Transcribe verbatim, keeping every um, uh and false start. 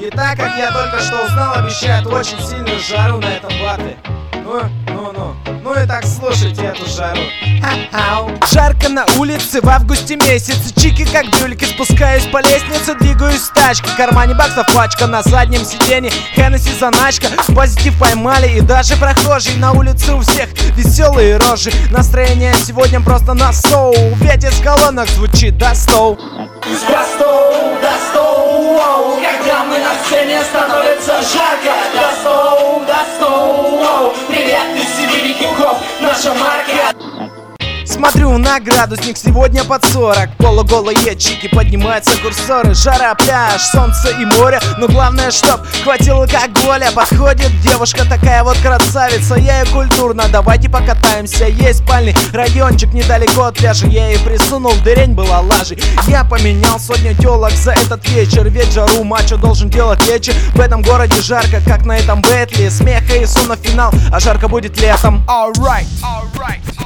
И так как я только что узнал, обещают очень сильную жару на этом батле. Ну, ну, ну, ну и так слушайте эту жару. Жарко на улице в августе месяце. Чики как бюльки, спускаюсь по лестнице, двигаюсь в тачке. В кармане баксов пачка, на заднем сиденье Хеннесси заначка. Позитив поймали и даже прохожие. На улице у всех веселые рожи. Настроение сегодня просто на соу. Ветер с колонок звучит до стоу. До стоу, до стоу, когда мы на сцене становится жарко. До стоу, до стоу, привет, из Сибири хип-хоп, наша марка. Смотрю на градусник, сегодня под сорок. Полуголые чики, поднимаются курсоры. Жара, пляж, солнце и море. Но главное, чтоб хватило алкоголя. Подходит девушка, такая вот красавица. Я ей культурно, давайте покатаемся. Есть спальный райончик недалеко от пляжа. Я ей присунул, дырень была лажей. Я поменял сотню телок за этот вечер. Ведь жару мачо должен делать лечи. В этом городе жарко, как на этом бэтле. Смеха и сон на финал, а жарко будет летом. Alright, alright.